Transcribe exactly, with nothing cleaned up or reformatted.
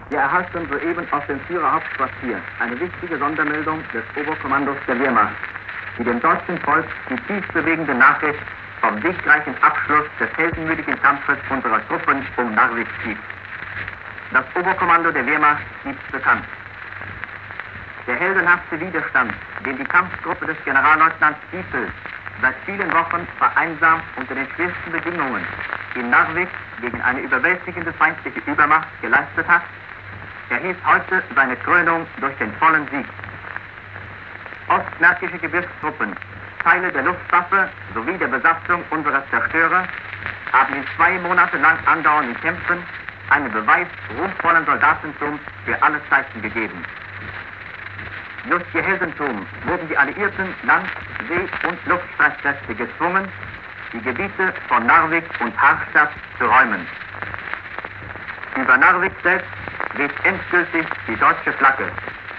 Wir erhalten soeben aus dem Führerhauptquartier eine wichtige Sondermeldung des Oberkommandos der Wehrmacht, die dem deutschen Volk die tief bewegende Nachricht vom siegreichen Abschluss des heldenmütigen Kampfes unserer Truppen um Narvik gibt. Das Oberkommando der Wehrmacht gibt bekannt: Der heldenhafte Widerstand, den die Kampfgruppe des Generalleutnants Diepel seit vielen Wochen vereinsamt unter den schwersten Bedingungen in Narvik gegen eine überwältigende feindliche Übermacht geleistet hat, erhielt heute seine Krönung durch den vollen Sieg. Ostmärkische Gebirgstruppen, Teile der Luftwaffe sowie der Besatzung unserer Zerstörer haben in zwei Monate lang andauernden Kämpfen einen Beweis ruhmvollen Soldatentums für alle Zeiten gegeben. Durch ihr Heldentum wurden die alliierten Land-, See- und Luftstreitkräfte gezwungen, die Gebiete von Narvik und Harstadt zu räumen. Über Narvik selbst weht endgültig die deutsche Flagge.